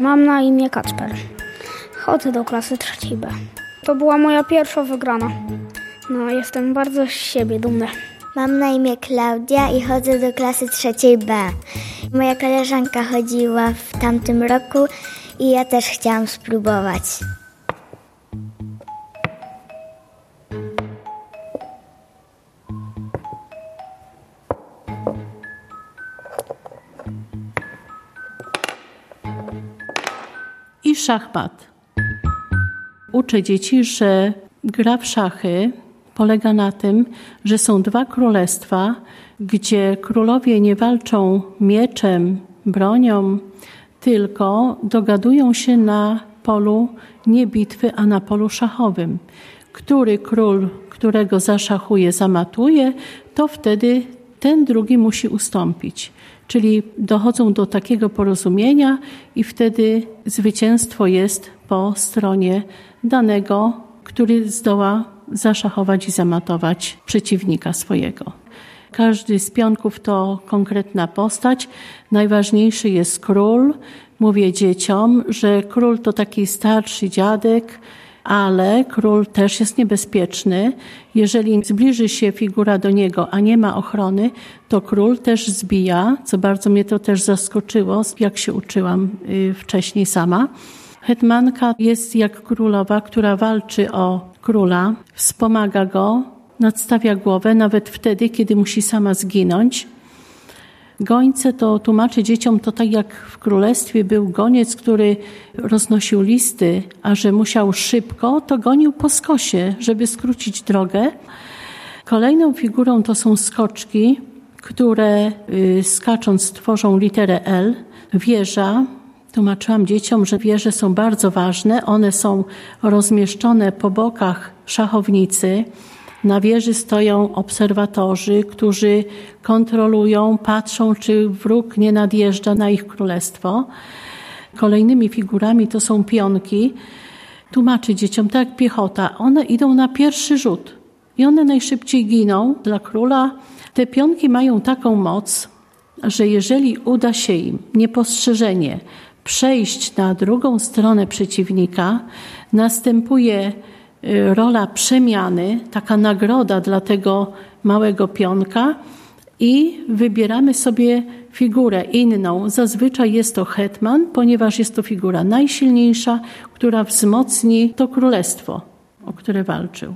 Mam na imię Kacper. Chodzę do klasy 3 B. To była moja pierwsza wygrana. No, jestem bardzo z siebie dumny. Mam na imię Klaudia i chodzę do klasy 3 B. Moja koleżanka chodziła w tamtym roku i ja też chciałam spróbować. I szachmat. Uczę dzieci, że gra w szachy polega na tym, że są 2 królestwa, gdzie królowie nie walczą mieczem, bronią, tylko dogadują się na polu nie bitwy, a na polu szachowym. Który król, którego zaszachuje, zamatuje, to wtedy ten drugi musi ustąpić. Czyli dochodzą do takiego porozumienia i wtedy zwycięstwo jest po stronie danego, który zdoła zaszachować i zamatować przeciwnika swojego. Każdy z pionków to konkretna postać. Najważniejszy jest król. Mówię dzieciom, że król to taki starszy dziadek, ale król też jest niebezpieczny. Jeżeli zbliży się figura do niego, a nie ma ochrony, to król też zbija, co bardzo mnie to też zaskoczyło, jak się uczyłam wcześniej sama. Hetmanka jest jak królowa, która walczy o króla, wspomaga go, nadstawia głowę, nawet wtedy, kiedy musi sama zginąć. Gońce to tłumaczę dzieciom, to tak jak w królestwie był goniec, który roznosił listy, a że musiał szybko, to gonił po skosie, żeby skrócić drogę. Kolejną figurą to są skoczki, które skacząc tworzą literę L. Wieża. Tłumaczyłam dzieciom, że wieże są bardzo ważne. One są rozmieszczone po bokach szachownicy. Na wieży stoją obserwatorzy, którzy kontrolują, patrzą, czy wróg nie nadjeżdża na ich królestwo. Kolejnymi figurami to są pionki. Tłumaczę dzieciom, tak jak piechota, one idą na pierwszy rzut i one najszybciej giną dla króla. Te pionki mają taką moc, że jeżeli uda się im niepostrzeżenie przejść na drugą stronę przeciwnika, następuje rola przemiany, taka nagroda dla tego małego pionka i wybieramy sobie figurę inną. Zazwyczaj jest to hetman, ponieważ jest to figura najsilniejsza, która wzmocni to królestwo, o które walczył.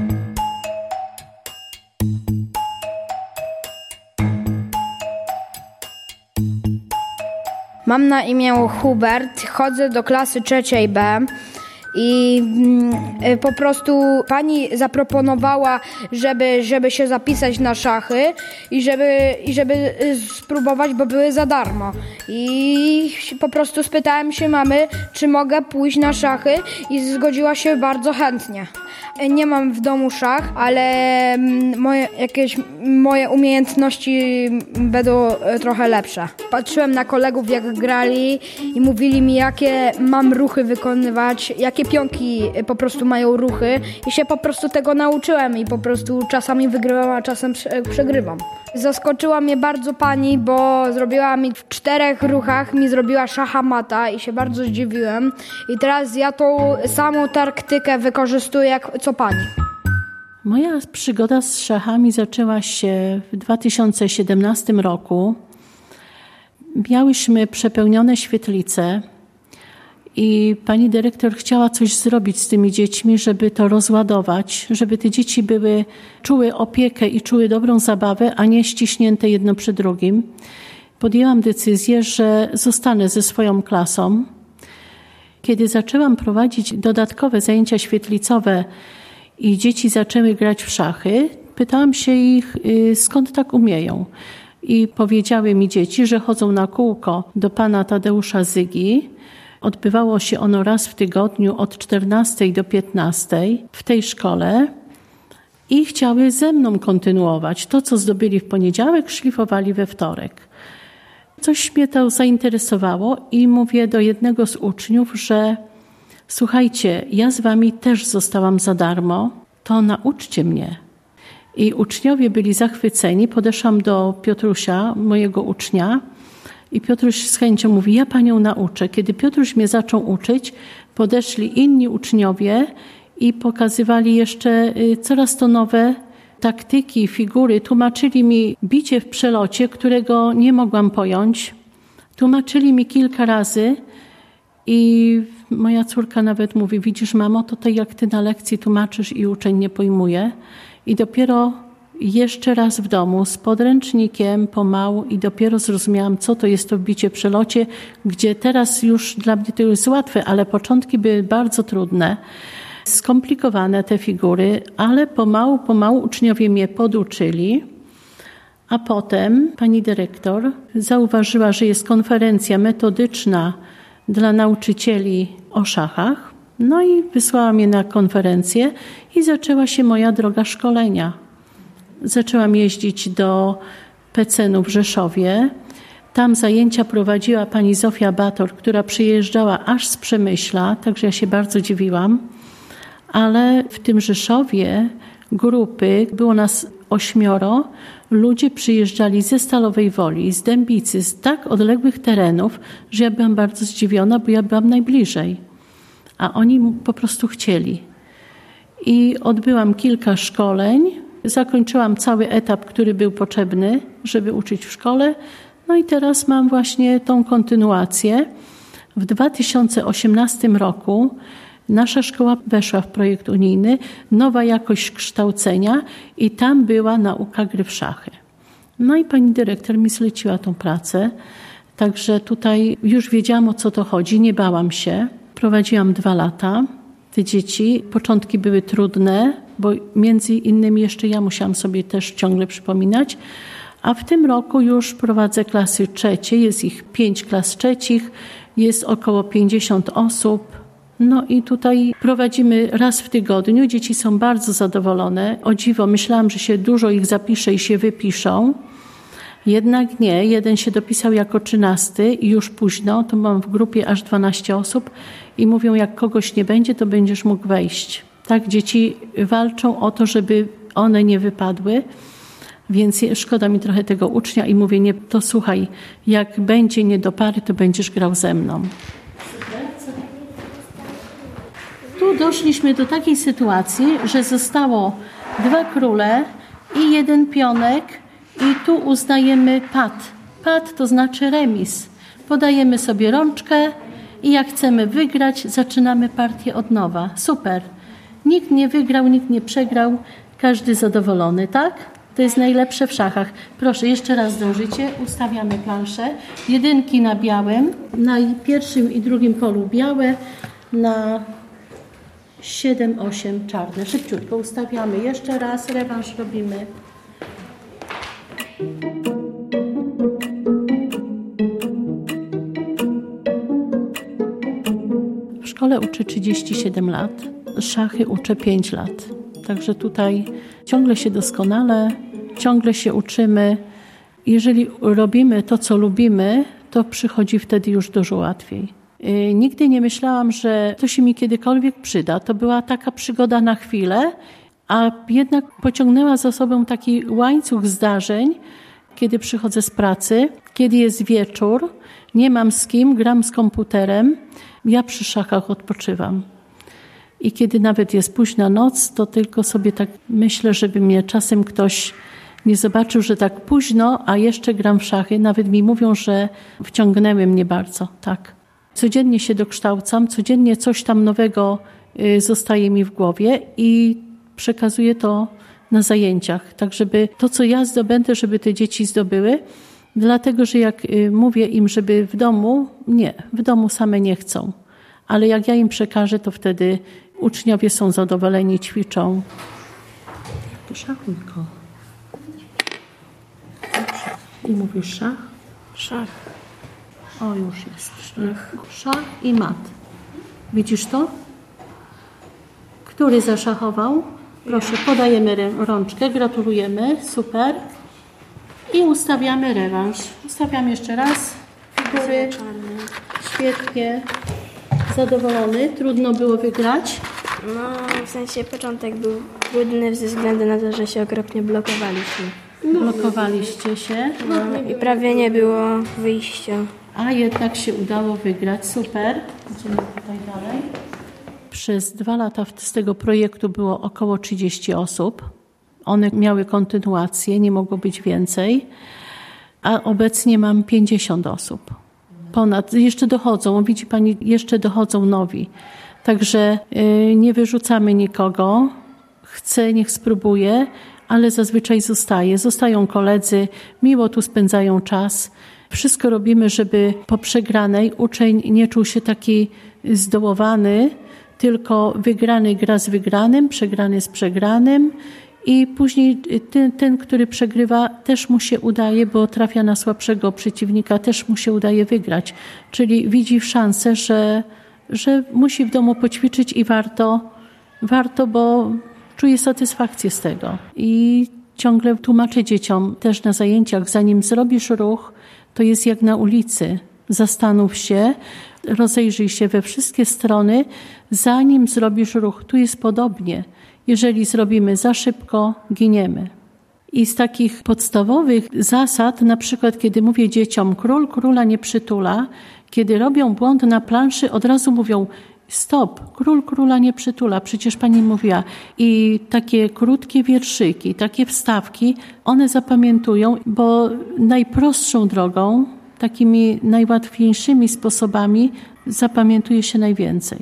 Mam na imię Hubert, chodzę do klasy 3 B. I po prostu pani zaproponowała, żeby się zapisać na szachy i żeby spróbować, bo były za darmo. I po prostu spytałem się mamy, czy mogę pójść na szachy i zgodziła się bardzo chętnie. Nie mam w domu szach, ale moje umiejętności będą trochę lepsze. Patrzyłem na kolegów, jak grali i mówili mi, jakie mam ruchy wykonywać, jakie pionki po prostu mają ruchy i się po prostu tego nauczyłem i po prostu czasami wygrywam, a czasem przegrywam. Zaskoczyła mnie bardzo pani, bo zrobiła mi w 4 ruchach, zrobiła szachamata i się bardzo zdziwiłem. I teraz ja tą samą taktykę wykorzystuję jak co pani. Moja przygoda z szachami zaczęła się w 2017 roku. Miałyśmy przepełnione świetlice i pani dyrektor chciała coś zrobić z tymi dziećmi, żeby to rozładować, żeby te dzieci czuły opiekę i czuły dobrą zabawę, a nie ściśnięte jedno przy drugim. Podjęłam decyzję, że zostanę ze swoją klasą. Kiedy zaczęłam prowadzić dodatkowe zajęcia świetlicowe i dzieci zaczęły grać w szachy, pytałam się ich, skąd tak umieją. I powiedziały mi dzieci, że chodzą na kółko do pana Tadeusza Zygi. Odbywało się ono raz w tygodniu od 14 do 15 w tej szkole i chciały ze mną kontynuować. To, co zdobyli w poniedziałek, szlifowali we wtorek. Coś mnie to zainteresowało i mówię do jednego z uczniów, że słuchajcie, ja z wami też zostałam za darmo, to nauczcie mnie. I uczniowie byli zachwyceni. Podeszłam do Piotrusia, mojego ucznia, I Piotruś z chęcią mówi, ja panią nauczę. Kiedy Piotruś mnie zaczął uczyć, podeszli inni uczniowie i pokazywali jeszcze coraz to nowe taktyki, figury. Tłumaczyli mi bicie w przelocie, którego nie mogłam pojąć. Tłumaczyli mi kilka razy i moja córka nawet mówi, widzisz mamo, to tak jak ty na lekcji tłumaczysz i uczeń nie pojmuje. I dopiero jeszcze raz w domu z podręcznikiem pomału i dopiero zrozumiałam, co to jest to bicie w przelocie, gdzie teraz już dla mnie to jest łatwe, ale początki były bardzo trudne, skomplikowane te figury, ale pomału uczniowie mnie poduczyli. A potem pani dyrektor zauważyła, że jest konferencja metodyczna dla nauczycieli o szachach. No i wysłała mnie na konferencję i zaczęła się moja droga szkolenia. Zaczęłam jeździć do PCN-u w Rzeszowie. Tam zajęcia prowadziła pani Zofia Bator, która przyjeżdżała aż z Przemyśla, także ja się bardzo dziwiłam. Ale w tym Rzeszowie grupy, było nas 8, ludzie przyjeżdżali ze Stalowej Woli, z Dębicy, z tak odległych terenów, że ja byłam bardzo zdziwiona, bo ja byłam najbliżej. A oni po prostu chcieli. I odbyłam kilka szkoleń, zakończyłam cały etap, który był potrzebny, żeby uczyć w szkole. No i teraz mam właśnie tą kontynuację. W 2018 roku nasza szkoła weszła w projekt unijny, nowa jakość kształcenia i tam była nauka gry w szachy. No i pani dyrektor mi zleciła tą pracę, także tutaj już wiedziałam, o co to chodzi, nie bałam się. Prowadziłam 2 lata te dzieci. Początki były trudne, bo między innymi jeszcze ja musiałam sobie też ciągle przypominać, a w tym roku już prowadzę klasy trzecie, jest ich 5 klas trzecich, jest około 50 osób. No i tutaj prowadzimy raz w tygodniu. Dzieci są bardzo zadowolone. O dziwo, myślałam, że się dużo ich zapisze i się wypiszą. Jednak nie. Jeden się dopisał jako 13 i już późno. To mam w grupie aż 12 osób i mówią, jak kogoś nie będzie, to będziesz mógł wejść. Tak, dzieci walczą o to, żeby one nie wypadły. Więc szkoda mi trochę tego ucznia i mówię, nie, to słuchaj, jak będzie nie do pary, to będziesz grał ze mną. Tu doszliśmy do takiej sytuacji, że zostało 2 króle i 1 pionek i tu uznajemy pad. Pad to znaczy remis. Podajemy sobie rączkę i jak chcemy wygrać, zaczynamy partię od nowa. Super. Nikt nie wygrał, nikt nie przegrał, każdy zadowolony, tak? To jest najlepsze w szachach. Proszę, jeszcze raz zdążycie. Ustawiamy planszę. 1 na białym, na pierwszym i drugim polu białe, na 7, 8 czarne. Szybciutko ustawiamy. Jeszcze raz rewanż robimy. W szkole uczę 37 lat. Szachy uczę 5 lat. Także tutaj ciągle się doskonale, ciągle się uczymy. Jeżeli robimy to, co lubimy, to przychodzi wtedy już dużo łatwiej. Nigdy nie myślałam, że to się mi kiedykolwiek przyda. To była taka przygoda na chwilę, a jednak pociągnęła za sobą taki łańcuch zdarzeń, kiedy przychodzę z pracy, kiedy jest wieczór, nie mam z kim, gram z komputerem, ja przy szachach odpoczywam. I kiedy nawet jest późna noc, to tylko sobie tak myślę, żeby mnie czasem ktoś nie zobaczył, że tak późno, a jeszcze gram w szachy. Nawet mi mówią, że wciągnęły mnie bardzo, tak. Codziennie się dokształcam, codziennie coś tam nowego zostaje mi w głowie i przekazuję to na zajęciach. Tak, żeby to, co ja zdobędę, żeby te dzieci zdobyły. Dlatego, że jak mówię im, żeby w domu same nie chcą. Ale jak ja im przekażę, to wtedy uczniowie są zadowoleni, ćwiczą. Szachunko. I mówisz szach? Szach. O, już jest. Szach i mat. Widzisz to? Który zaszachował? Proszę, podajemy rączkę, gratulujemy, super. I ustawiamy rewanż. Ustawiam jeszcze raz. Figury. Świetnie. Zadowolony. Trudno było wygrać. No, w sensie początek był trudny ze względu na to, że się okropnie blokowaliśmy. Blokowaliście się. I prawie nie było wyjścia. A jednak się udało wygrać. Super. Idziemy tutaj dalej. Przez 2 lata z tego projektu było około 30 osób. One miały kontynuację, nie mogło być więcej. A obecnie mam 50 osób. Ponad. Jeszcze dochodzą, widzi Pani, jeszcze dochodzą nowi. Także nie wyrzucamy nikogo. Chce, niech spróbuje, ale zazwyczaj zostają koledzy, miło tu spędzają czas. Wszystko robimy, żeby po przegranej uczeń nie czuł się taki zdołowany, tylko wygrany gra z wygranym, przegrany z przegranym i później ten, który przegrywa, też mu się udaje, bo trafia na słabszego przeciwnika, też mu się udaje wygrać. Czyli widzi szansę, że musi w domu poćwiczyć i warto, bo czuje satysfakcję z tego. I ciągle tłumaczę dzieciom też na zajęciach, zanim zrobisz ruch, to jest jak na ulicy. Zastanów się, rozejrzyj się we wszystkie strony, zanim zrobisz ruch. Tu jest podobnie. Jeżeli zrobimy za szybko, giniemy. I z takich podstawowych zasad, na przykład kiedy mówię dzieciom, król króla nie przytula, kiedy robią błąd na planszy, od razu mówią stop, król króla nie przytula, przecież Pani mówiła. I takie krótkie wierszyki, takie wstawki, one zapamiętują, bo najprostszą drogą, takimi najłatwiejszymi sposobami zapamiętuje się najwięcej.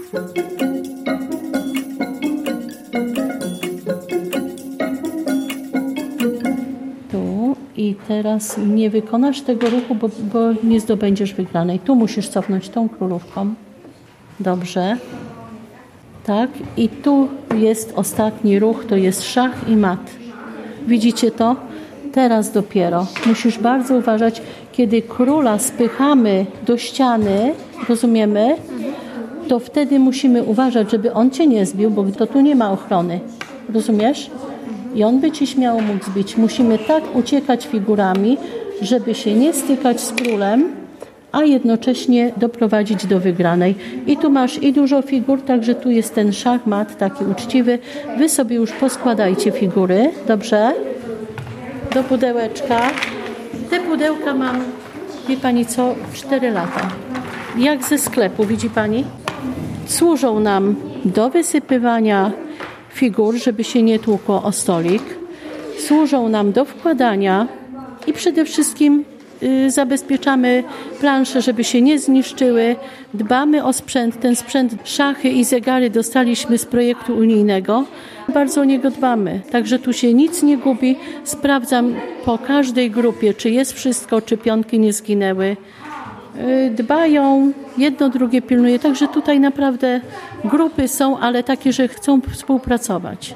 Tu i teraz nie wykonasz tego ruchu, bo nie zdobędziesz wygranej. Tu musisz cofnąć tą królówką. Dobrze. Tak. I tu jest ostatni ruch, to jest szach i mat. Widzicie to? Teraz dopiero. Musisz bardzo uważać, kiedy króla spychamy do ściany, rozumiemy? To wtedy musimy uważać, żeby on cię nie zbił, bo to tu nie ma ochrony. Rozumiesz? I on by ci śmiało mógł zbić. Musimy tak uciekać figurami, żeby się nie stykać z królem, a jednocześnie doprowadzić do wygranej. I tu masz i dużo figur, także tu jest ten szachmat taki uczciwy. Wy sobie już poskładajcie figury, dobrze? Do pudełeczka. Te pudełka mam, wie Pani co, 4 lata. Jak ze sklepu, widzi Pani? Służą nam do wysypywania figur, żeby się nie tłukło o stolik. Służą nam do wkładania i przede wszystkim zabezpieczamy plansze, żeby się nie zniszczyły. Dbamy o sprzęt. Ten sprzęt, szachy i zegary dostaliśmy z projektu unijnego. Bardzo o niego dbamy. Także tu się nic nie gubi. Sprawdzam po każdej grupie, czy jest wszystko, czy pionki nie zginęły. Dbają, jedno drugie pilnuje. Także tutaj naprawdę grupy są, ale takie, że chcą współpracować.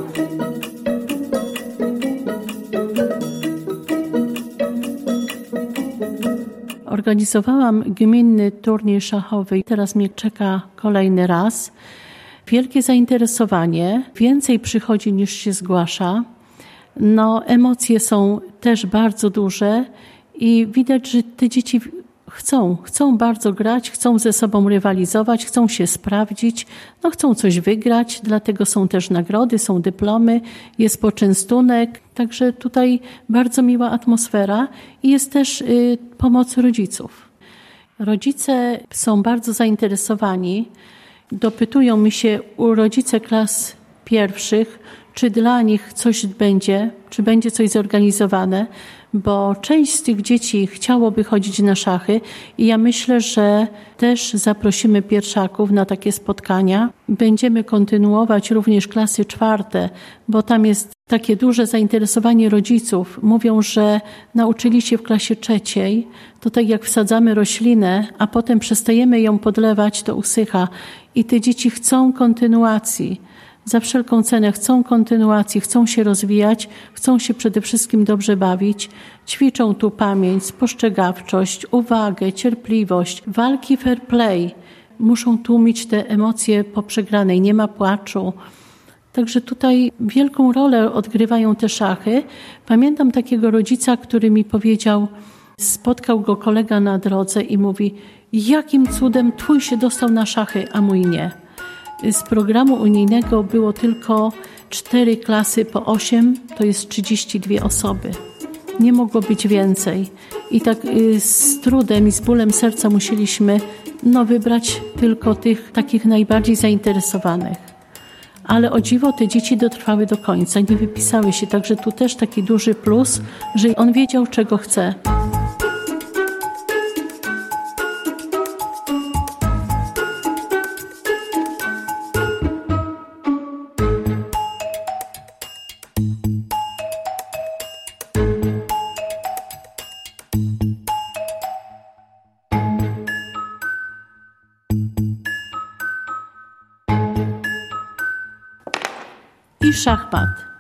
Organizowałam gminny turniej szachowy. Teraz mnie czeka kolejny raz. Wielkie zainteresowanie. Więcej przychodzi niż się zgłasza. Emocje są też bardzo duże i widać, że te dzieci chcą bardzo grać, chcą ze sobą rywalizować, chcą się sprawdzić, chcą coś wygrać, dlatego są też nagrody, są dyplomy, jest poczęstunek, także tutaj bardzo miła atmosfera i jest też pomoc rodziców. Rodzice są bardzo zainteresowani, dopytują mi się rodzice klas pierwszych, czy dla nich coś będzie, czy będzie coś zorganizowane, bo część z tych dzieci chciałoby chodzić na szachy i ja myślę, że też zaprosimy pierwszaków na takie spotkania. Będziemy kontynuować również klasy 4, bo tam jest takie duże zainteresowanie rodziców. Mówią, że nauczyli się w klasie 3, to tak jak wsadzamy roślinę, a potem przestajemy ją podlewać, to usycha i te dzieci chcą kontynuacji. Za wszelką cenę chcą kontynuacji, chcą się rozwijać, chcą się przede wszystkim dobrze bawić. Ćwiczą tu pamięć, spostrzegawczość, uwagę, cierpliwość, walki fair play. Muszą tłumić te emocje po przegranej, nie ma płaczu. Także tutaj wielką rolę odgrywają te szachy. Pamiętam takiego rodzica, który mi powiedział, spotkał go kolega na drodze i mówi, jakim cudem twój się dostał na szachy, a mój nie. Z programu unijnego było tylko 4 klasy po 8 to jest 32 osoby. Nie mogło być więcej. I tak z trudem i z bólem serca musieliśmy wybrać tylko tych takich najbardziej zainteresowanych. Ale o dziwo te dzieci dotrwały do końca, nie wypisały się. Także tu też taki duży plus, że on wiedział, czego chce. I szachmat.